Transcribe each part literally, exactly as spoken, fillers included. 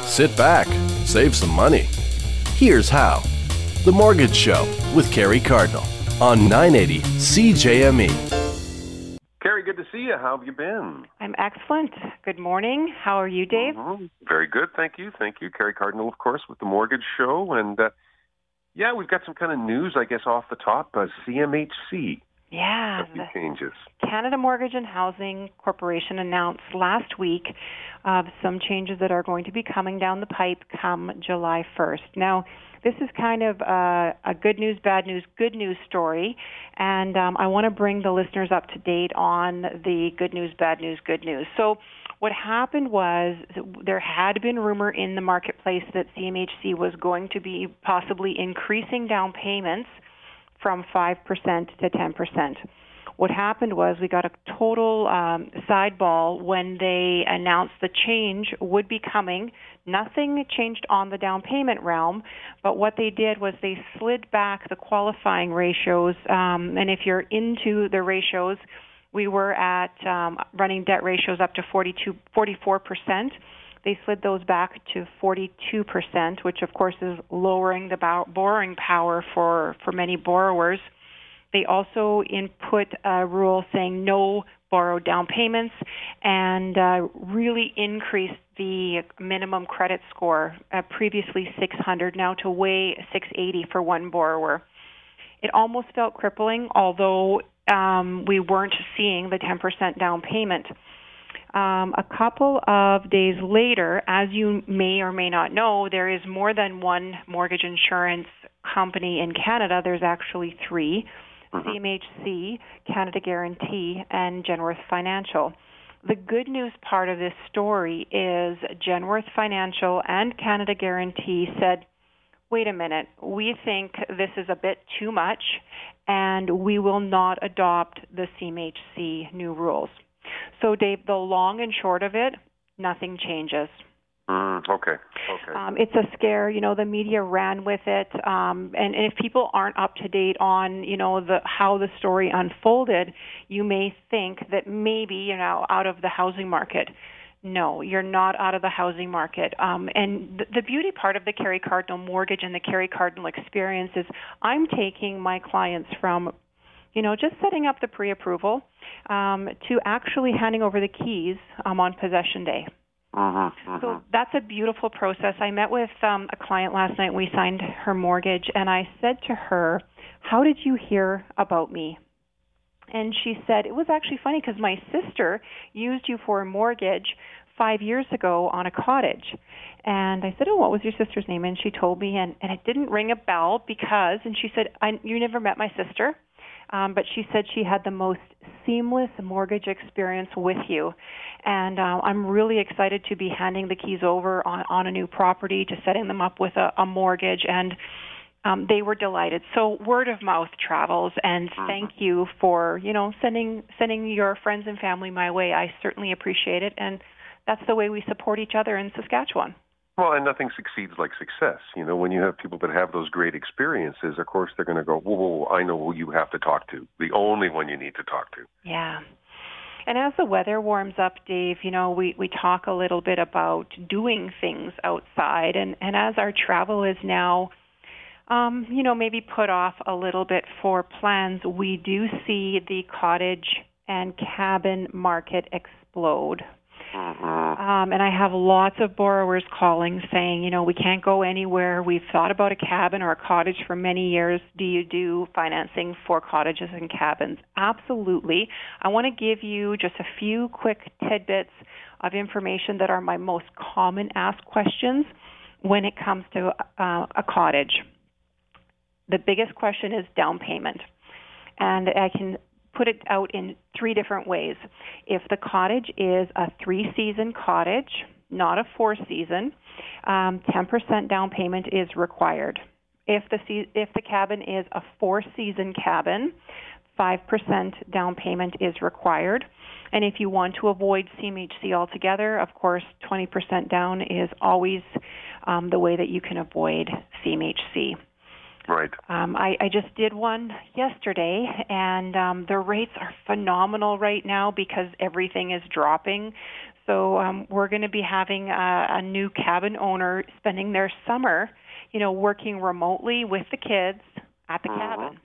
Sit back, save some money. Here's how. The Mortgage Show with Kerry Cardinal on nine eighty C J M E. Kerry, good to see you. How have you been? I'm excellent. Good morning. How are you, Dave? Mm-hmm. Very good. Thank you. Thank you. Kerry Cardinal, of course, with The Mortgage Show. And, uh, yeah, we've got some kind of news, I guess, off the top. Uh, C M H C. Yeah. A few changes. Canada Mortgage and Housing Corporation announced last week of uh, some changes that are going to be coming down the pipe come July first. Now, this is kind of a, a good news, bad news, good news story, and um, I want to bring the listeners up to date on the good news, bad news, good news. So what happened was there had been rumor in the marketplace that C M H C was going to be possibly increasing down payments from five percent to ten percent. What happened was we got a total um, sideball when they announced the change would be coming. Nothing changed on the down payment realm, but what they did was they slid back the qualifying ratios. Um, and if you're into the ratios, we were at um, running debt ratios up to forty-two, forty-four percent. They slid those back to forty-two percent, which of course is lowering the borrowing power for, for many borrowers. They also input a rule saying no borrowed down payments and uh, really increased the minimum credit score, uh, previously six hundred, now to weigh six eighty for one borrower. It almost felt crippling, although um, we weren't seeing the ten percent down payment. Um, a couple of days later, as you may or may not know, there is more than one mortgage insurance company in Canada. There's actually three. C M H C, Canada Guarantee, and Genworth Financial. The good news part of this story is Genworth Financial and Canada Guarantee said, wait a minute, we think this is a bit too much, and we will not adopt the C M H C new rules. So, Dave, the long and short of it, nothing changes. Mm, okay. Okay. Um, it's a scare. You know, the media ran with it, um, and, and if people aren't up to date on, you know, the how the story unfolded, you may think that maybe you know out of the housing market. No, you're not out of the housing market. Um, and the, the beauty part of the Kerry Cardinal mortgage and the Kerry Cardinal experience is I'm taking my clients from, you know, just setting up the pre-approval um, to actually handing over the keys um, on possession day. Uh-huh, uh-huh. So that's a beautiful process. I met with um, a client last night. We signed her mortgage, and I said to her, how did you hear about me? And she said, it was actually funny because my sister used you for a mortgage five years ago on a cottage. And I said, oh, what was your sister's name? And she told me, and, and it didn't ring a bell because, and she said, I, you never met my sister. Um, but she said she had the most seamless mortgage experience with you. And uh, I'm really excited to be handing the keys over on, on a new property, to setting them up with a, a mortgage. And um, they were delighted. So word of mouth travels. And thank you for, you know, sending sending your friends and family my way. I certainly appreciate it. And that's the way we support each other in Saskatchewan. Well, and nothing succeeds like success. You know, when you have people that have those great experiences, of course, they're going to go, whoa, whoa, whoa, I know who you have to talk to, the only one you need to talk to. Yeah. And as the weather warms up, Dave, you know, we, we talk a little bit about doing things outside. And, and as our travel is now, um, you know, maybe put off a little bit for plans, we do see the cottage and cabin market explode. Um, and I have lots of borrowers calling saying, you know, we can't go anywhere. We've thought about a cabin or a cottage for many years. Do you do financing for cottages and cabins? Absolutely. I want to give you just a few quick tidbits of information that are my most common asked questions when it comes to uh, a cottage. The biggest question is down payment. And I can put it out in three different ways. If the cottage is a three-season cottage, not a four-season, um, ten percent down payment is required. If the if the cabin is a four-season cabin, five percent down payment is required. And if you want to avoid C M H C altogether, of course, twenty percent down is always um, the way that you can avoid C M H C. Right. Um, I, I just did one yesterday, and um, the rates are phenomenal right now because everything is dropping. So um, we're going to be having a, a new cabin owner spending their summer, you know, working remotely with the kids at the mm-hmm. cabin.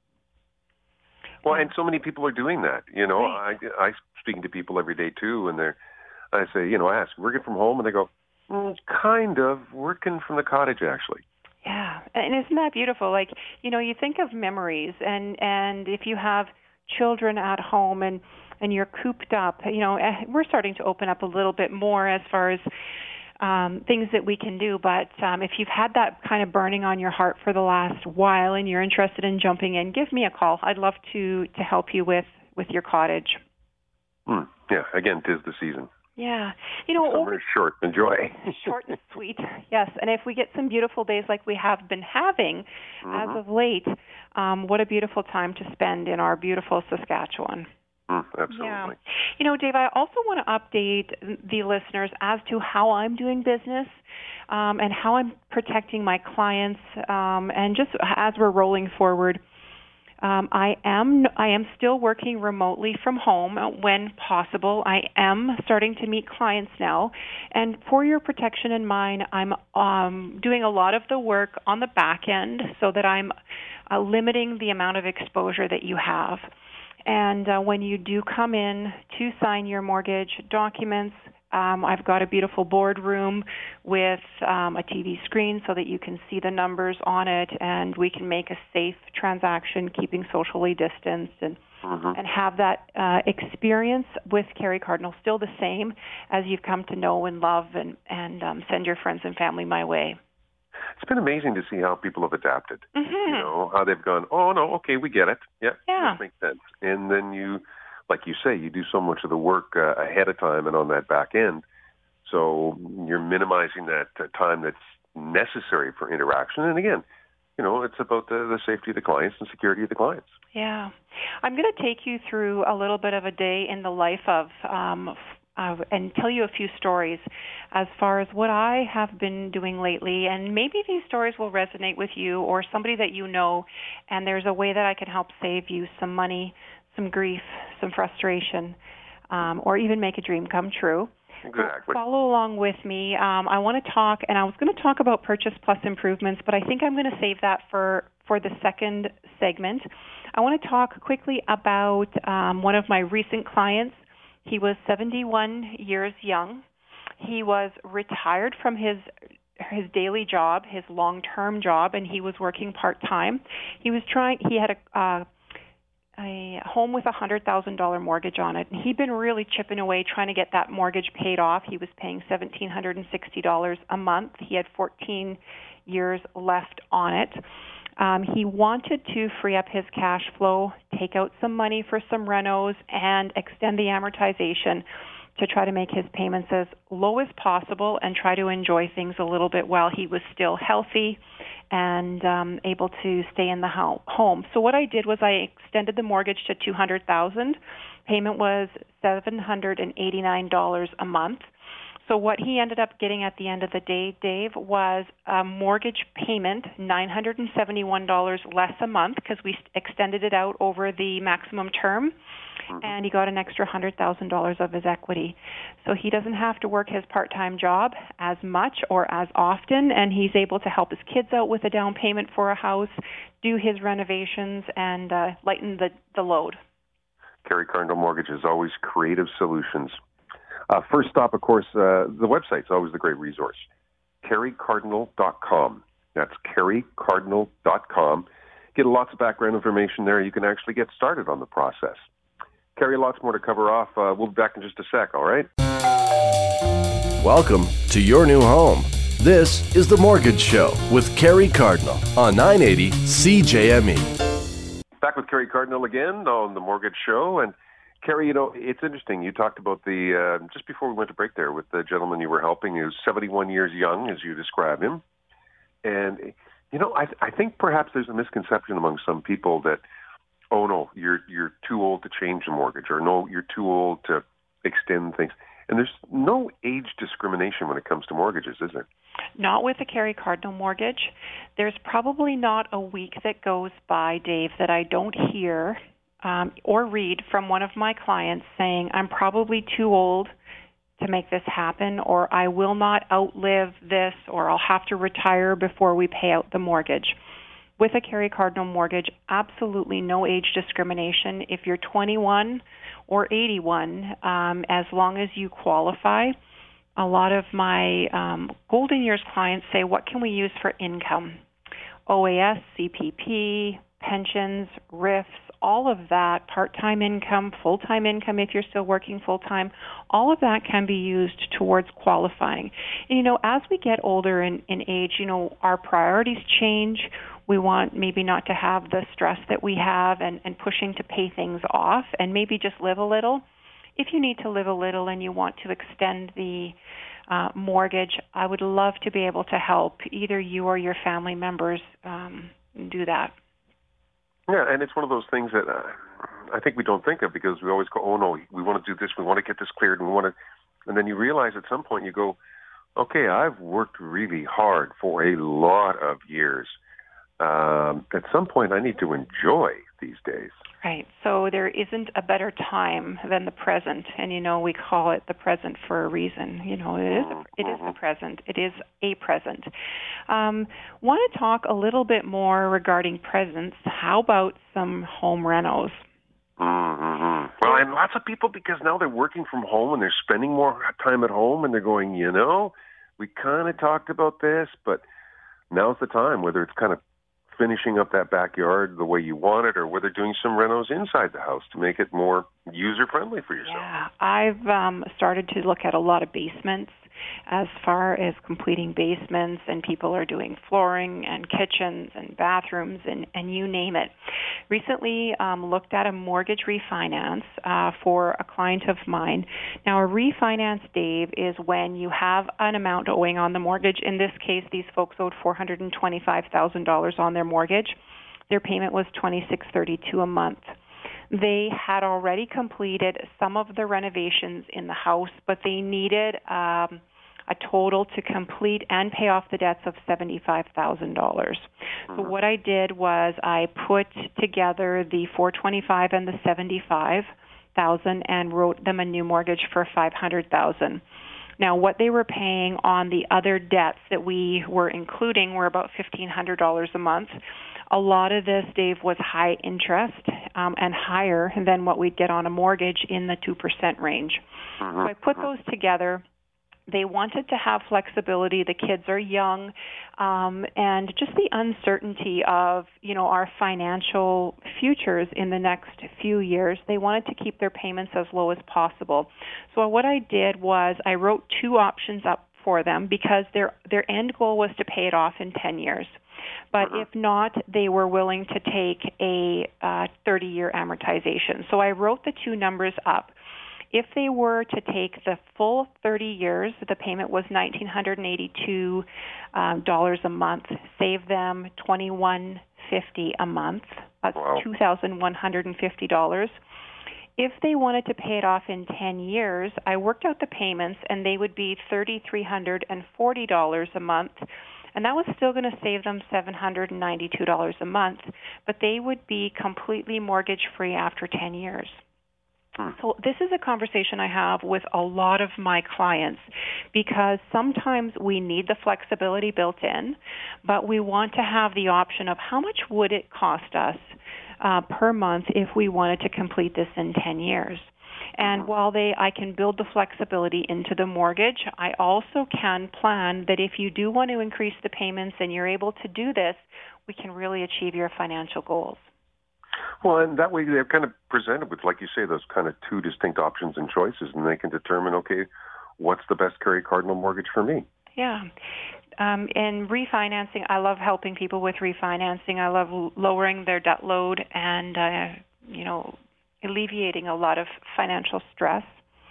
Well, and so many people are doing that. You know, right. I I speaking to people every day too, and they're I say, you know, I ask, working from home, and they go, mm, kind of working from the cottage, actually. Yeah, and isn't that beautiful? Like, you know, you think of memories, and and if you have children at home and and you're cooped up, you know, we're starting to open up a little bit more as far as um, things that we can do. But um, if you've had that kind of burning on your heart for the last while and you're interested in jumping in, give me a call. I'd love to to help you with with your cottage. Mm, yeah, again, 'tis the season. Yeah. You know, summer is short. Enjoy. Short and sweet. Yes. And if we get some beautiful days like we have been having mm-hmm. as of late, um, what a beautiful time to spend in our beautiful Saskatchewan. Mm, absolutely. Yeah. You know, Dave, I also want to update the listeners as to how I'm doing business um, and how I'm protecting my clients um, and just as we're rolling forward. Um, I am I am still working remotely from home when possible. I am starting to meet clients now, and for your protection and mine, I'm um, doing a lot of the work on the back end so that I'm uh, limiting the amount of exposure that you have. And uh, when you do come in to sign your mortgage documents, Um, I've got a beautiful boardroom with um, a T V screen so that you can see the numbers on it, and we can make a safe transaction, keeping socially distanced, and mm-hmm. and have that uh, experience with Kerry Cardinal still the same as you've come to know and love, and and um, send your friends and family my way. It's been amazing to see how people have adapted. Mm-hmm. You know, how they've gone, oh, no, okay, we get it. Yeah, yeah. This makes sense. And then you... like you say, you do so much of the work uh, ahead of time and on that back end, so you're minimizing that uh, time that's necessary for interaction. And again, you know, it's about the, the safety of the clients and security of the clients. Yeah. I'm going to take you through a little bit of a day in the life of, um, uh, and tell you a few stories as far as what I have been doing lately. And maybe these stories will resonate with you or somebody that you know, and there's a way that I can help save you some money, some grief, some frustration, um, or even make a dream come true. Exactly. Follow along with me. Um, I want to talk, and I was going to talk about Purchase Plus improvements, but I think I'm going to save that for, for the second segment. I want to talk quickly about um, one of my recent clients. He was seventy-one years young. He was retired from his his daily job, his long-term job, and he was working part-time. He was trying. He had a uh, a home with a one hundred thousand dollars mortgage on it. And he'd been really chipping away trying to get that mortgage paid off. He was paying one thousand seven hundred sixty dollars a month. He had fourteen years left on it. Um, he wanted to free up his cash flow, take out some money for some renos, and extend the amortization to try to make his payments as low as possible and try to enjoy things a little bit while he was still healthy and um, able to stay in the ho- home. So what I did was I extended the mortgage to two hundred thousand dollars. Payment was seven hundred eighty-nine dollars a month. So what he ended up getting at the end of the day, Dave, was a mortgage payment, nine hundred seventy-one dollars less a month because we extended it out over the maximum term. And he got an extra one hundred thousand dollars of his equity. So he doesn't have to work his part-time job as much or as often, and he's able to help his kids out with a down payment for a house, do his renovations, and uh, lighten the, the load. Kerry Cardinal Mortgage is always creative solutions. Uh, first stop, of course, uh, the website's always the great resource, kerry cardinal dot com. That's kerry cardinal dot com. Get lots of background information there. You can actually get started on the process. Kerry, lots more to cover off. Uh, we'll be back in just a sec, all right? Welcome to your new home. This is The Mortgage Show with Kerry Cardinal on nine eighty C J M E. Back with Kerry Cardinal again on The Mortgage Show. And Kerry, you know, it's interesting. You talked about the, uh, just before we went to break there, with the gentleman you were helping who's seventy-one years young, as you describe him. And, you know, I, I think perhaps there's a misconception among some people that, oh, no, you're you're too old to change the mortgage, or no, you're too old to extend things. And there's no age discrimination when it comes to mortgages, is there? Not with the Kerry Cardinal Mortgage. There's probably not a week that goes by, Dave, that I don't hear um, or read from one of my clients saying, I'm probably too old to make this happen, or I will not outlive this, or I'll have to retire before we pay out the mortgage. With a Kerry Cardinal mortgage, absolutely no age discrimination. If you're twenty-one or eighty-one, um, as long as you qualify. A lot of my um, Golden Years clients say, what can we use for income? O A S, C P P, pensions, R I Fs, all of that, part-time income, full-time income if you're still working full-time, all of that can be used towards qualifying. And, you know, as we get older in, in age, you know, our priorities change. We want maybe not to have the stress that we have and, and pushing to pay things off and maybe just live a little. If you need to live a little and you want to extend the uh, mortgage, I would love to be able to help either you or your family members um, do that. Yeah, and it's one of those things that uh, I think we don't think of because we always go, oh, no, we want to do this, we want to get this cleared, and we want to, and then you realize at some point you go, okay, I've worked really hard for a lot of years. Um, at some point I need to enjoy these days. Right. So there isn't a better time than the present, and you know we call it the present for a reason. You know, it is a, it is the present. It is a present. Um, want to talk a little bit more regarding presents? How about some home renos? Mm-hmm. Well, and lots of people, because now they're working from home and they're spending more time at home, and they're going, you know, we kind of talked about this, but now's the time, whether it's kind of finishing up that backyard the way you want it, or whether doing some renos inside the house to make it more user-friendly for yourself. Yeah, I've um, started to look at a lot of basements as far as completing basements, and people are doing flooring and kitchens and bathrooms and, and you name it. Recently um, looked at a mortgage refinance uh, for a client of mine. Now, a refinance, Dave, is when you have an amount owing on the mortgage. In this case, these folks owed four hundred twenty-five thousand dollars on their mortgage. Their payment was twenty-six thirty-two a month. They had already completed some of the renovations in the house, but they needed um, a total to complete and pay off the debts of seventy-five thousand dollars. So what I did was I put together the four hundred twenty-five thousand dollars and the seventy-five thousand dollars and wrote them a new mortgage for five hundred thousand dollars. Now, what they were paying on the other debts that we were including were about fifteen hundred dollars a month. A lot of this, Dave, was high interest um, and higher than what we'd get on a mortgage in the two percent range. So I put those together. They wanted to have flexibility. The kids are young, um, and just the uncertainty of, you know, our financial futures in the next few years. They wanted to keep their payments as low as possible. So what I did was I wrote two options up for them because their their end goal was to pay it off in ten years. But if not, they were willing to take a uh, thirty-year amortization. So I wrote the two numbers up. If they were to take the full thirty years, the payment was one thousand nine hundred eighty-two dollars um, a month, save them twenty-one fifty a month. That's wow. two thousand one hundred fifty dollars. If they wanted to pay it off in ten years, I worked out the payments, and they would be three thousand three hundred forty dollars a month. And that was still going to save them seven hundred ninety-two dollars a month, but they would be completely mortgage-free after ten years. So this is a conversation I have with a lot of my clients because sometimes we need the flexibility built in, but we want to have the option of how much would it cost us uh, per month if we wanted to complete this in ten years. And while they, I can build the flexibility into the mortgage, I also can plan that if you do want to increase the payments and you're able to do this, we can really achieve your financial goals. Well, and that way they're kind of presented with, like you say, those kind of two distinct options and choices, and they can determine, okay, what's the best Kerry Cardinal mortgage for me? Yeah. Um, and refinancing, I love helping people with refinancing. I love lowering their debt load and, uh, you know, alleviating a lot of financial stress.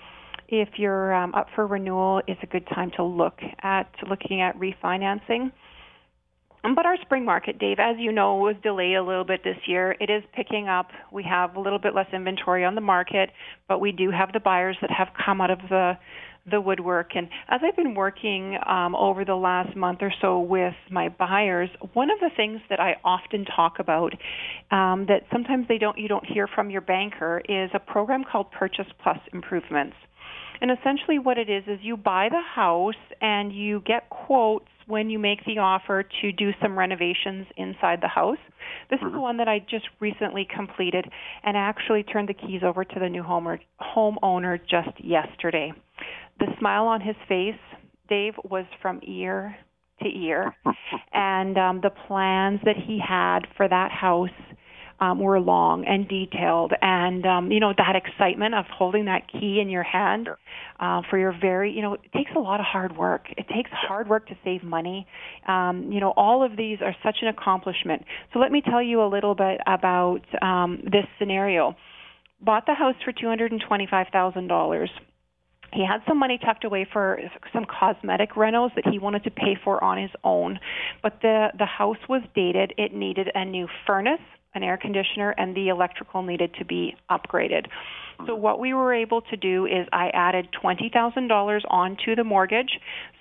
If you're um, up for renewal, it's a good time to look at looking at refinancing. But our spring market, Dave, as you know, was delayed a little bit this year. It is picking up. We have a little bit less inventory on the market, but we do have the buyers that have come out of the the woodwork. And as I've been working um, over the last month or so with my buyers, one of the things that I often talk about um, that sometimes they don't you don't hear from your banker is a program called Purchase Plus Improvements. And essentially what it is is you buy the house and you get quotes when you make the offer to do some renovations inside the house. This mm-hmm. is the one that I just recently completed and actually turned the keys over to the new homeowner, homeowner just yesterday. The smile on his face, Dave, was from ear to ear. And um, the plans that he had for that house Um, were long and detailed, and um, you know, that excitement of holding that key in your hand yeah. uh, for your very, you know, it takes a lot of hard work. It takes yeah. hard work to save money. Um, you know, all of these are such an accomplishment. So let me tell you a little bit about um, this scenario. Bought the house for two hundred twenty-five thousand dollars. He had some money tucked away for some cosmetic renos that he wanted to pay for on his own, but the, the house was dated. It needed a new furnace, an air conditioner, and the electrical needed to be upgraded. So what we were able to do is I added twenty thousand dollars onto the mortgage.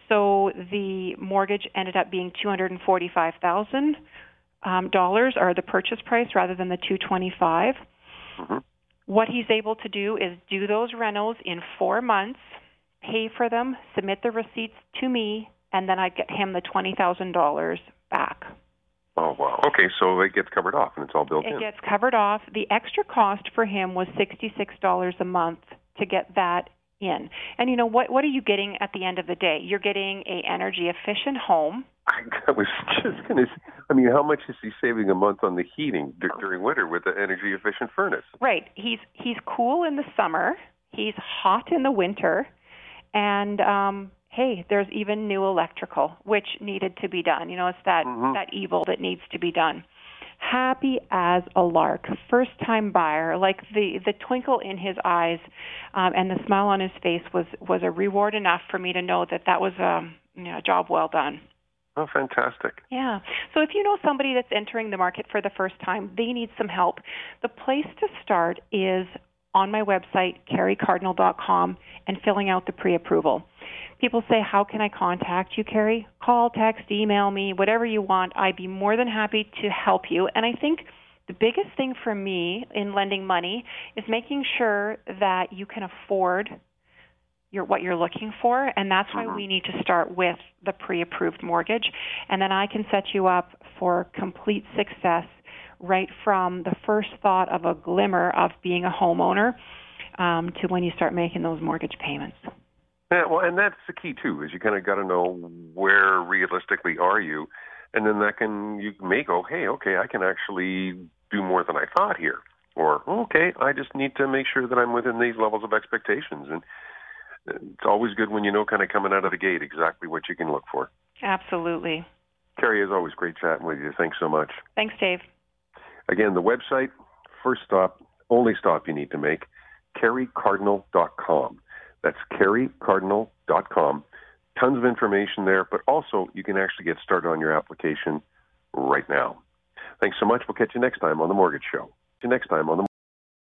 So the mortgage ended up being two hundred forty-five thousand dollars, um, or the purchase price, rather than the two hundred twenty-five thousand dollars. Mm-hmm. What he's able to do is do those renos in four months, pay for them, submit the receipts to me, and then I get him the twenty thousand dollars back. Oh, wow. Okay, so it gets covered off and it's all built it in. It gets covered off. The extra cost for him was sixty-six dollars a month to get that in. And, you know, what What are you getting at the end of the day? You're getting a energy-efficient home. I was just going to say, I mean, how much is he saving a month on the heating d- during winter with the energy-efficient furnace? Right. He's he's cool in the summer. He's hot in the winter. And, um, hey, there's even new electrical, which needed to be done. You know, it's that, mm-hmm. that evil that needs to be done. Happy as a lark, first-time buyer, like the, the twinkle in his eyes um, and the smile on his face was, was a reward enough for me to know that that was a, you know, a job well done. Oh, fantastic. Yeah. So if you know somebody that's entering the market for the first time, they need some help. The place to start is on my website, carrie cardinal dot com, and filling out the pre-approval. People say, how can I contact you, Carrie? Call, text, email me, whatever you want. I'd be more than happy to help you. And I think the biggest thing for me in lending money is making sure that you can afford your, what you're looking for, and that's why mm-hmm. we need to start with the pre-approved mortgage. And then I can set you up for complete success right from the first thought of a glimmer of being a homeowner um, to when you start making those mortgage payments. Yeah, well, and that's the key, too, is you kind of got to know where realistically are you, and then that can, you may go, hey, okay, I can actually do more than I thought here. Or, okay, I just need to make sure that I'm within these levels of expectations. And it's always good when you know kind of coming out of the gate exactly what you can look for. Absolutely. Carrie, as always, great chatting with you. Thanks so much. Thanks, Dave. Again, the website, first stop, only stop you need to make, carrie cardinal dot com. That's carrie cardinal dot com. Tons of information there, but also you can actually get started on your application right now. Thanks so much. We'll catch you next time on The Mortgage Show. See you next time on The